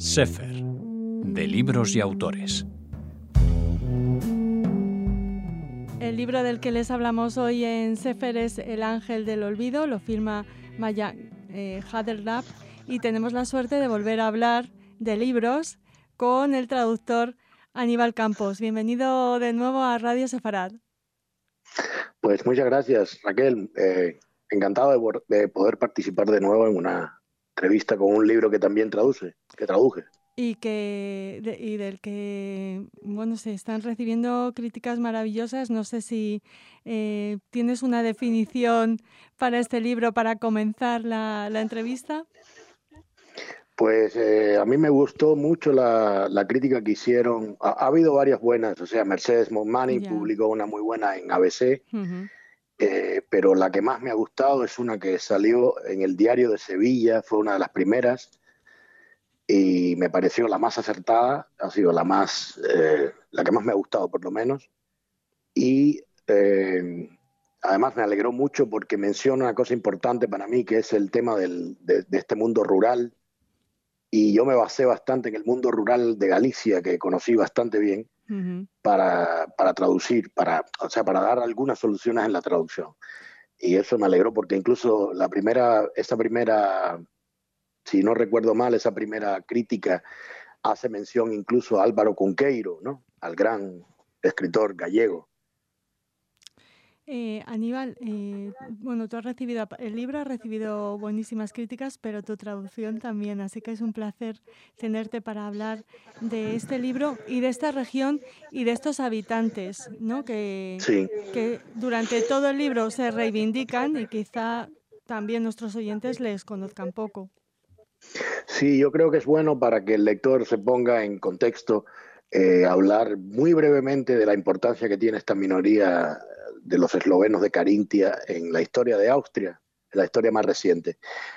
Sefer, de libros y autores. El libro del que les hablamos hoy en Sefer es El ángel del olvido, lo firma Maya Haderlap, y tenemos la suerte de volver a hablar de libros con el traductor Aníbal Campos. Bienvenido de nuevo a Radio Sefarad. Pues muchas gracias, Raquel. Encantado de poder participar de nuevo en una entrevista con un libro que también traduje. Y del que, bueno, se están recibiendo críticas maravillosas. No sé si tienes una definición para este libro para comenzar la entrevista. Pues a mí me gustó mucho la crítica que hicieron. Ha habido varias buenas, o sea, Mercedes Montmany publicó una muy buena en ABC, pero la que más me ha gustado es una que salió en el Diario de Sevilla, fue una de las primeras, y me pareció la más acertada, ha sido la que más me ha gustado por lo menos, y además me alegró mucho porque menciona una cosa importante para mí, que es el tema de este mundo rural, y yo me basé bastante en el mundo rural de Galicia, que conocí bastante bien, para traducir, para dar algunas soluciones en la traducción. Y eso me alegró porque incluso esa primera, si no recuerdo mal, esa primera crítica hace mención incluso a Álvaro Cunqueiro, ¿no? Al gran escritor gallego. Aníbal, bueno, el libro ha recibido buenísimas críticas, pero tu traducción también, así que es un placer tenerte para hablar de este libro y de esta región y de estos habitantes, ¿no? Que durante todo el libro se reivindican y quizá también nuestros oyentes les conozcan poco. Sí, yo creo que es bueno para que el lector se ponga en contexto, hablar muy brevemente de la importancia que tiene esta minoría de los eslovenos de Carintia en la historia de Austria, en la historia más reciente.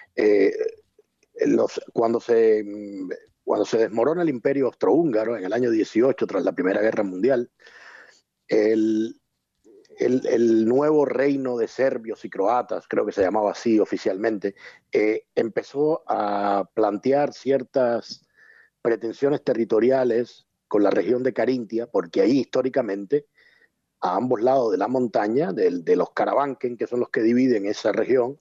Cuando se desmorona el Imperio Austrohúngaro en el año 18, tras la Primera Guerra Mundial, el nuevo reino de serbios y croatas, creo que se llamaba así oficialmente, empezó a plantear ciertas pretensiones territoriales con la región de Carintia, porque ahí históricamente, a ambos lados de la montaña, de los Karavanken, que son los que dividen esa región,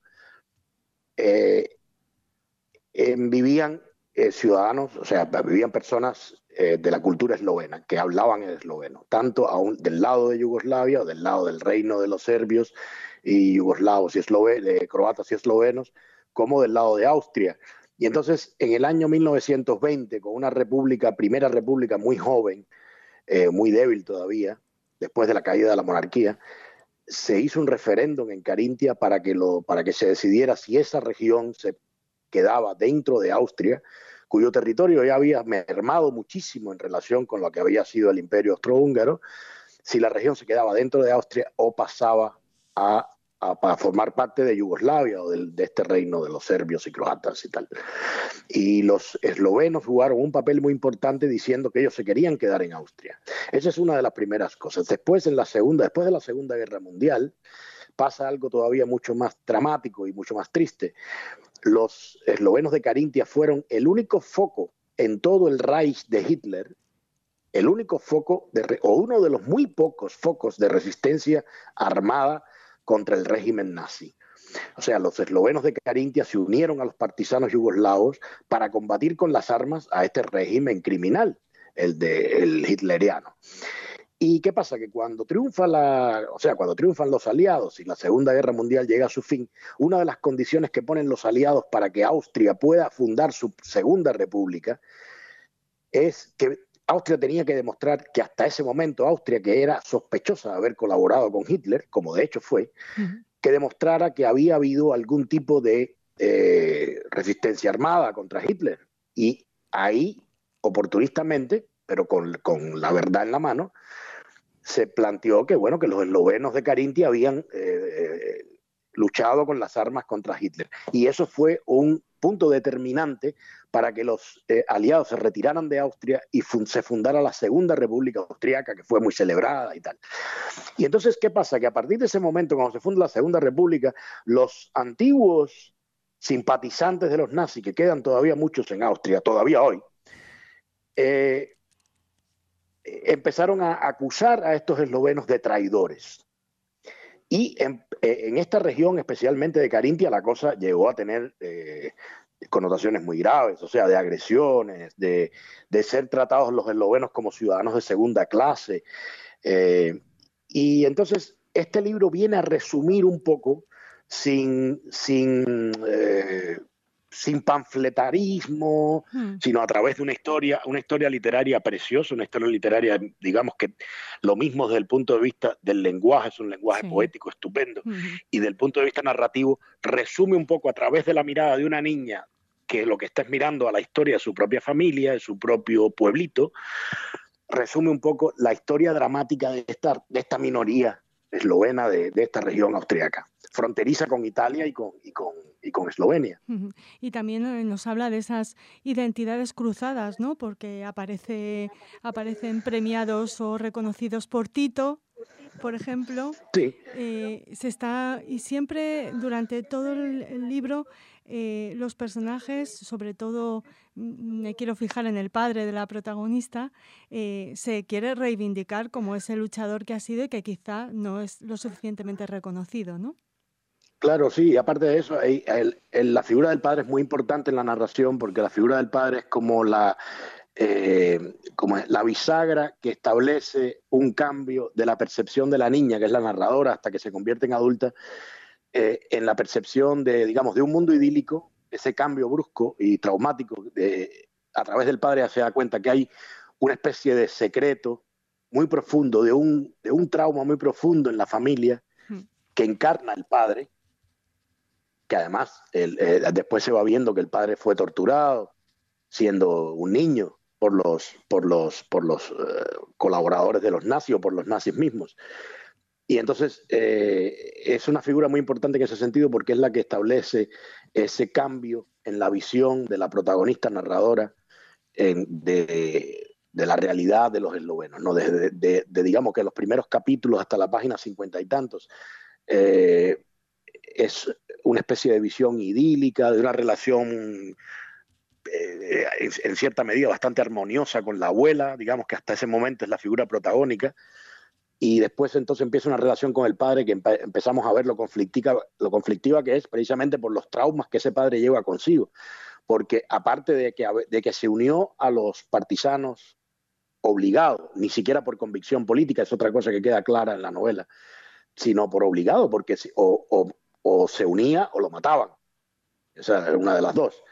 vivían ciudadanos, o sea, vivían personas de la cultura eslovena, que hablaban el esloveno, tanto del lado de Yugoslavia o del lado del reino de los serbios y yugoslavos y croatas y eslovenos, como del lado de Austria. Y entonces, en el año 1920, con una primera república muy joven, muy débil todavía, después de la caída de la monarquía, se hizo un referéndum en Carintia para que se decidiera si esa región se quedaba dentro de Austria, cuyo territorio ya había mermado muchísimo en relación con lo que había sido el Imperio Austrohúngaro, si la región se quedaba dentro de Austria o pasaba a formar parte de Yugoslavia o de este reino de los serbios y croatas y tal. Y los eslovenos jugaron un papel muy importante diciendo que ellos se querían quedar en Austria. Esa es una de las primeras cosas. Después de la Segunda Guerra Mundial, pasa algo todavía mucho más dramático y mucho más triste. Los eslovenos de Carintia fueron el único foco en todo el Reich de Hitler, el único foco, o uno de los muy pocos focos de resistencia armada contra el régimen nazi. O sea, los eslovenos de Carintia se unieron a los partisanos yugoslavos para combatir con las armas a este régimen criminal, el hitleriano. ¿Y qué pasa? Que cuando triunfan los aliados y la Segunda Guerra Mundial llega a su fin, una de las condiciones que ponen los aliados para que Austria pueda fundar su segunda república es que Austria tenía que demostrar que hasta ese momento Austria, que era sospechosa de haber colaborado con Hitler, como de hecho fue, que demostrara que había habido algún tipo de resistencia armada contra Hitler. Y ahí, oportunistamente, pero con la verdad en la mano, se planteó que, bueno, que los eslovenos de Carintia habían luchado con las armas contra Hitler. Y eso fue un punto determinante para que los aliados se retiraran de Austria y se fundara la Segunda República Austriaca, que fue muy celebrada y tal. Y entonces, ¿qué pasa? Que a partir de ese momento, cuando se funda la Segunda República, los antiguos simpatizantes de los nazis, que quedan todavía muchos en Austria, todavía hoy, empezaron a acusar a estos eslovenos de traidores. Y en esta región, especialmente de Carintia, la cosa llegó a tener connotaciones muy graves, o sea, de agresiones, de ser tratados los eslovenos como ciudadanos de segunda clase. Y entonces este libro viene a resumir un poco, sin panfletarismo, sino a través de una historia literaria preciosa, una historia literaria, digamos que lo mismo desde el punto de vista del lenguaje, es un lenguaje poético estupendo, y del punto de vista narrativo resume un poco a través de la mirada de una niña que lo que está es mirando a la historia de su propia familia, de su propio pueblito, resume un poco la historia dramática de esta minoría eslovena de esta región austriaca, fronteriza con Italia y con Eslovenia. Y también nos habla de esas identidades cruzadas, ¿no? Porque aparecen premiados o reconocidos por Tito, por ejemplo. Sí. Y siempre durante todo el libro los personajes, sobre todo me quiero fijar en el padre de la protagonista, se quiere reivindicar como ese luchador que ha sido y que quizá no es lo suficientemente reconocido, ¿no? Claro, sí, y aparte de eso, la figura del padre es muy importante en la narración, porque la figura del padre es como la bisagra que establece un cambio de la percepción de la niña, que es la narradora, hasta que se convierte en adulta, en la percepción de un mundo idílico. Ese cambio brusco y traumático a través del padre se da cuenta que hay una especie de secreto muy profundo, de un trauma muy profundo en la familia que encarna el padre, que además después se va viendo que el padre fue torturado siendo un niño por los colaboradores de los nazis o por los nazis mismos. Y entonces es una figura muy importante en ese sentido, porque es la que establece ese cambio en la visión de la protagonista narradora de la realidad de los eslovenos, ¿no? Digamos que los primeros capítulos hasta la página 50 y tantos es una especie de visión idílica, de una relación en cierta medida bastante armoniosa con la abuela, digamos que hasta ese momento es la figura protagónica. Y después entonces empieza una relación con el padre que empezamos a ver lo conflictiva que es, precisamente por los traumas que ese padre lleva consigo. Porque aparte de que se unió a los partisanos obligado, ni siquiera por convicción política, es otra cosa que queda clara en la novela, sino por obligado, porque o se unía o lo mataban. Esa era una de las dos.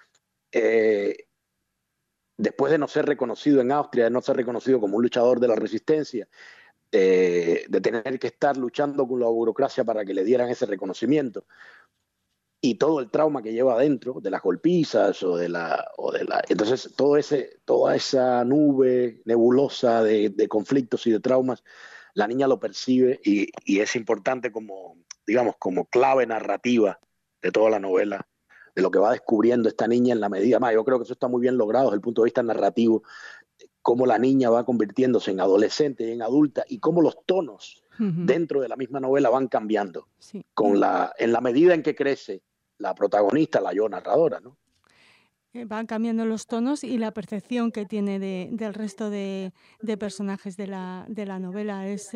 Después de no ser reconocido en Austria, de no ser reconocido como un luchador de la resistencia, de tener que estar luchando con la burocracia para que le dieran ese reconocimiento, y todo el trauma que lleva adentro de las golpizas entonces toda esa nube nebulosa de conflictos y de traumas, la niña lo percibe y es importante como clave narrativa de toda la novela, de lo que va descubriendo esta niña en la medida más. Yo creo que eso está muy bien logrado desde el punto de vista narrativo, cómo la niña va convirtiéndose en adolescente y en adulta, y cómo los tonos dentro de la misma novela van cambiando, sí, en la medida en que crece la protagonista, la yo narradora, ¿no? Van cambiando los tonos y la percepción que tiene del resto de personajes de la novela. Es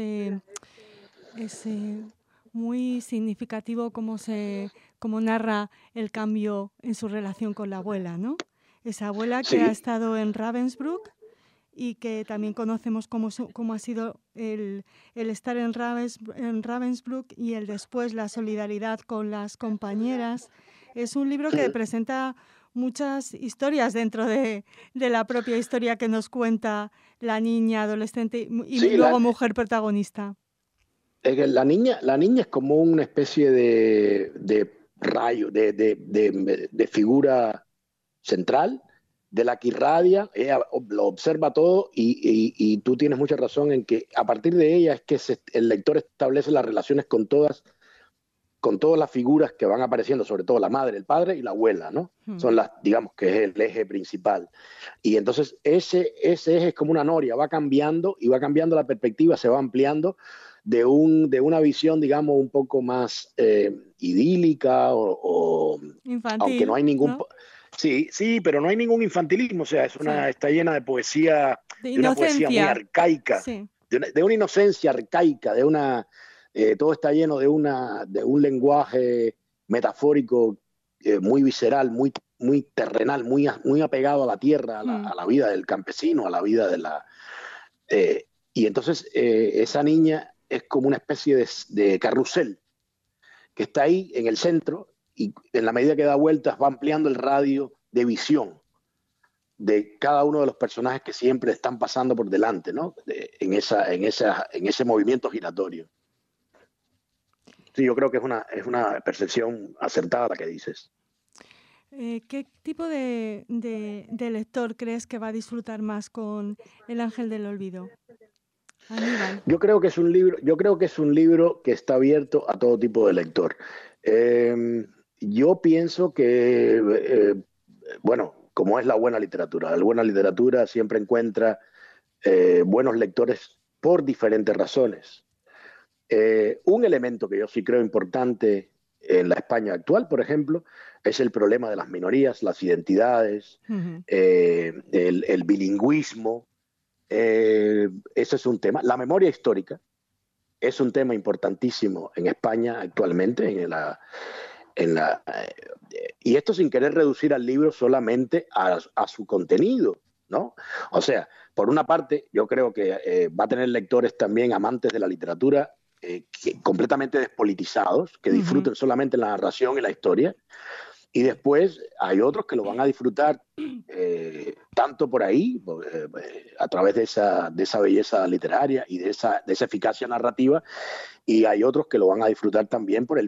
muy significativo cómo narra el cambio en su relación con la abuela, ¿no? Esa abuela que ha estado en Ravensbrück y que también conocemos cómo ha sido el estar en Ravensbrück y el después la solidaridad con las compañeras. Es un libro que presenta muchas historias dentro de la propia historia que nos cuenta la niña adolescente y luego mujer protagonista. La niña es como una especie de rayo, de figura central, de la que irradia, ella lo observa todo y tú tienes mucha razón en que a partir de ella es que el lector establece las relaciones con todas las figuras que van apareciendo, sobre todo la madre, el padre y la abuela, ¿no? Son digamos que es el eje principal. Y entonces ese eje es como una noria, va cambiando y va cambiando la perspectiva, se va ampliando de una visión, digamos, un poco más idílica o infantil, aunque no hay ningún... ¿no? Sí, sí, pero no hay ningún infantilismo, o sea, Sí. está llena de poesía, De de una poesía muy inocencia. arcaica, Sí. de una inocencia arcaica, todo está lleno de un lenguaje metafórico muy visceral, muy terrenal, muy apegado a la tierra, Mm. a la vida del campesino, a la vida de la... y entonces esa niña es como una especie de carrusel que está ahí en el centro y en la medida que da vueltas va ampliando el radio de visión de cada uno de los personajes que siempre están pasando por delante, ¿no? En ese movimiento giratorio. Sí, yo creo que es una percepción acertada la que dices. ¿Qué tipo de lector crees que va a disfrutar más con El Ángel del Olvido? Aníbal. Yo creo que es un libro que está abierto a todo tipo de lector. Yo pienso que, bueno, como es la buena literatura siempre encuentra buenos lectores por diferentes razones. Un elemento que yo sí creo importante en la España actual, por ejemplo, es el problema de las minorías, las identidades, Ujú. el bilingüismo. Ese es un tema. La memoria histórica es un tema importantísimo en España actualmente, y esto sin querer reducir al libro solamente a su contenido, ¿no? O sea, por una parte, yo creo que va a tener lectores también amantes de la literatura completamente despolitizados, que Ujú. disfruten solamente la narración y la historia, y después hay otros que lo van a disfrutar tanto por ahí, a través de esa belleza literaria y de esa eficacia narrativa, y hay otros que lo van a disfrutar también por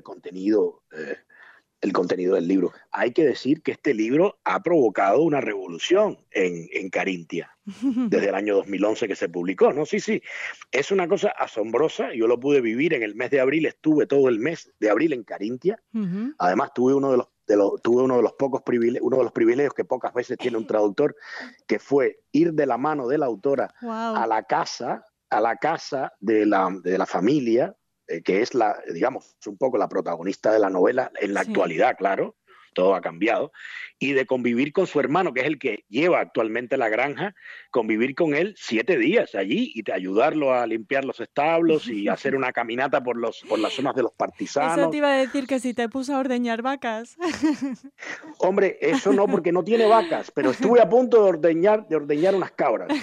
el contenido del libro. Hay que decir que este libro ha provocado una revolución en Carintia desde el año 2011 que se publicó, ¿no? Sí, sí, es una cosa asombrosa, yo lo pude vivir en el mes de abril, estuve todo el mes de abril en Carintia, Ujú. además tuve uno de los pocos privilegios, uno de los privilegios que pocas veces tiene un traductor, que fue ir de la mano de la autora Wow. a la casa de la familia, que es digamos, un poco la protagonista de la novela en la Sí. actualidad, claro, todo ha cambiado, y de convivir con su hermano, que es el que lleva actualmente la granja, convivir con él 7 días allí y ayudarlo a limpiar los establos y hacer una caminata por las zonas de los Eso te partisanos. iba a decir, que si te puso a ordeñar vacas. Hombre, eso no, porque no tiene vacas, pero estuve a punto de ordeñar unas cabras.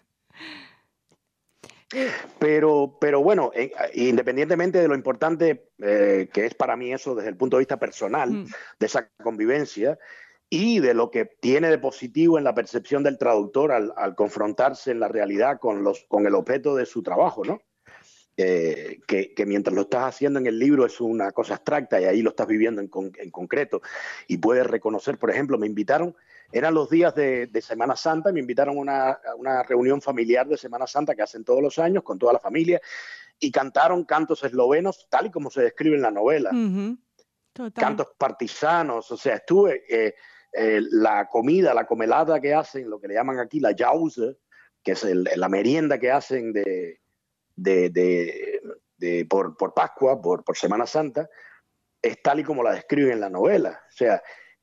Eh, Pero bueno, independientemente de lo importante que es para mí eso desde el punto de vista personal, mm, de esa convivencia, y de lo que tiene de positivo en la percepción del traductor al confrontarse en la realidad con el objeto de su trabajo, ¿no? Que mientras lo estás haciendo en el libro es una cosa abstracta y ahí lo estás viviendo en concreto y puedes reconocer, por ejemplo, eran los días de Semana Santa, me invitaron a una reunión familiar de Semana Santa que hacen todos los años con toda la familia y cantaron cantos eslovenos tal y como se describe en la novela, ujú. Total. cantos partisanos, o sea, la comida, la comelada que hacen, lo que le llaman aquí la jause, que es la merienda que hacen de, de, por Pascua, por Semana Santa, es tal y como la describen en la novela. O sea,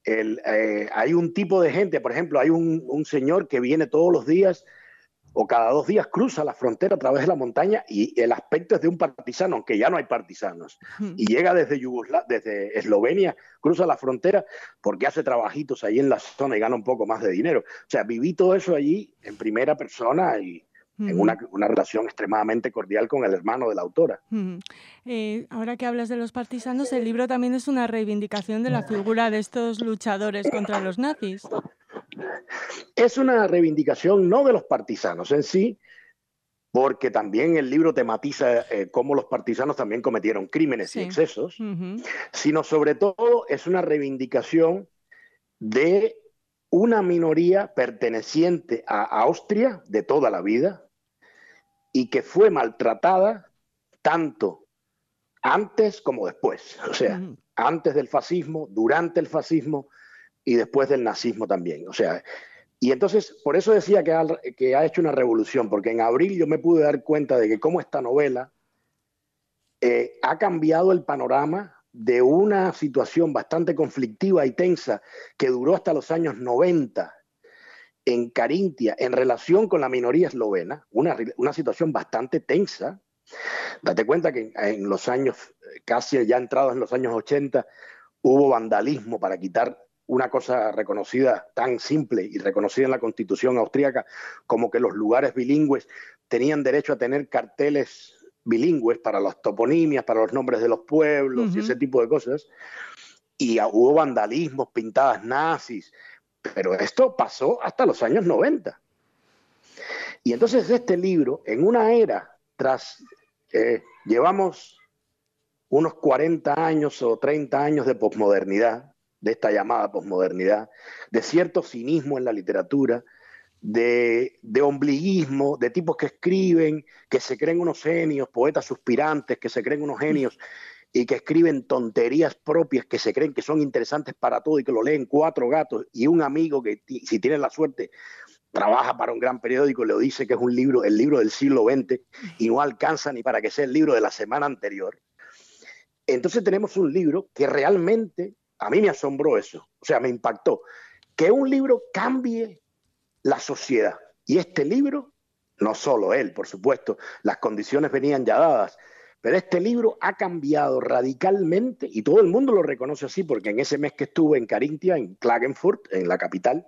hay un tipo de gente, por ejemplo, hay un señor que viene todos los días o cada 2 días cruza la frontera a través de la montaña y el aspecto es de un partisano, aunque ya no hay partisanos. Mm. Y llega desde Eslovenia, cruza la frontera porque hace trabajitos ahí en la zona y gana un poco más de dinero. O sea, viví todo eso allí en primera persona y en Ujú. una relación extremadamente cordial con el hermano de la autora. Ujú. Ahora que hablas de los partisanos, el libro también es una reivindicación de la figura de estos luchadores contra los nazis. Es una reivindicación no de los partisanos en sí, porque también el libro tematiza cómo los partisanos también cometieron crímenes y Sí. excesos, Ujú. sino sobre todo es una reivindicación de una minoría perteneciente a Austria de toda la vida y que fue maltratada tanto antes como después. O sea, Ujú. antes del fascismo, durante el fascismo y después del nazismo también. O sea, y entonces, por eso decía que ha hecho una revolución, porque en abril yo me pude dar cuenta de que cómo esta novela ha cambiado el panorama de una situación bastante conflictiva y tensa que duró hasta los años 90 en Carintia en relación con la minoría eslovena, una situación bastante tensa. Date cuenta que en los años, casi ya entrados en los años 80, hubo vandalismo para quitar una cosa reconocida tan simple y reconocida en la Constitución austríaca como que los lugares bilingües tenían derecho a tener carteles bilingües para las toponimias, para los nombres de los pueblos y ese tipo de cosas. Y hubo vandalismos, pintadas nazis, pero esto pasó hasta los años 90. Y entonces este libro, en una era, llevamos unos 40 años o 30 años de posmodernidad, de esta llamada posmodernidad, de cierto cinismo en la literatura, de ombliguismo, de tipos que escriben, que se creen unos genios, poetas suspirantes, que se creen unos genios y que escriben tonterías propias, que se creen que son interesantes para todo y que lo leen 4 gatos y un amigo que, si tiene la suerte, trabaja para un gran periódico, le dice que es un libro, el libro del siglo XX y no alcanza ni para que sea el libro de la semana anterior. Entonces tenemos un libro que realmente, a mí me asombró eso, o sea, me impactó, que un libro cambie la sociedad. Y este libro, no solo él, por supuesto, las condiciones venían ya dadas, pero este libro ha cambiado radicalmente, y todo el mundo lo reconoce así, porque en ese mes que estuve en Carintia, en Klagenfurt, en la capital,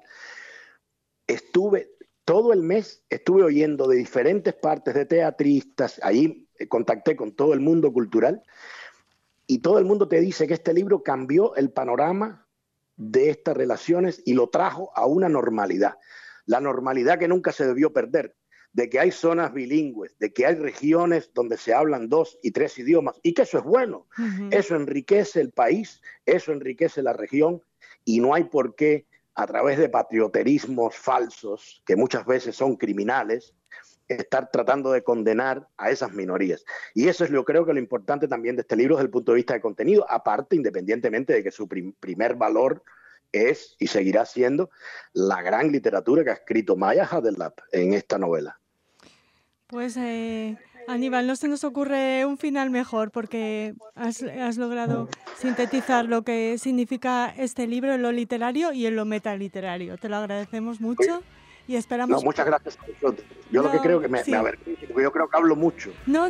todo el mes estuve oyendo de diferentes partes, de teatristas, allí contacté con todo el mundo cultural, y todo el mundo te dice que este libro cambió el panorama de estas relaciones y lo trajo a una normalidad. La normalidad que nunca se debió perder, de que hay zonas bilingües, de que hay regiones donde se hablan 2 y 3 idiomas, y que eso es bueno. Eso enriquece el país, eso enriquece la región, y no hay por qué, a través de patrioterismos falsos, que muchas veces son criminales, estar tratando de condenar a esas minorías. Y eso es, yo creo que lo importante también de este libro desde el punto de vista de contenido, aparte, independientemente de que su primer valor es y seguirá siendo la gran literatura que ha escrito Maya Haderlap en esta novela. Pues Aníbal, no se nos ocurre un final mejor porque has logrado sintetizar lo que significa este libro en lo literario y en lo metaliterario. Te lo agradecemos mucho y esperamos... No, muchas gracias a vosotros. Yo lo que creo que me avergüenza, porque yo creo que hablo mucho. No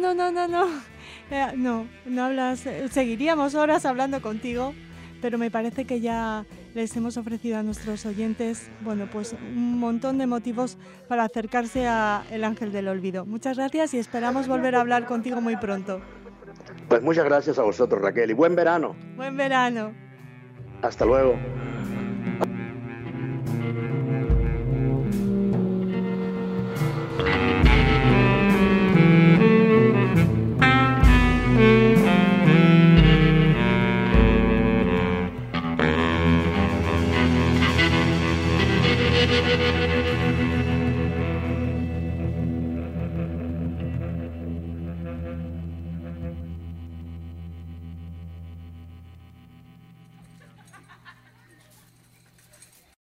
hablas... Seguiríamos horas hablando contigo, pero me parece que ya les hemos ofrecido a nuestros oyentes, bueno, pues un montón de motivos para acercarse a El Ángel del Olvido. Muchas gracias y esperamos volver a hablar contigo muy pronto. Pues muchas gracias a vosotros, Raquel, y buen verano. Buen verano. Hasta luego.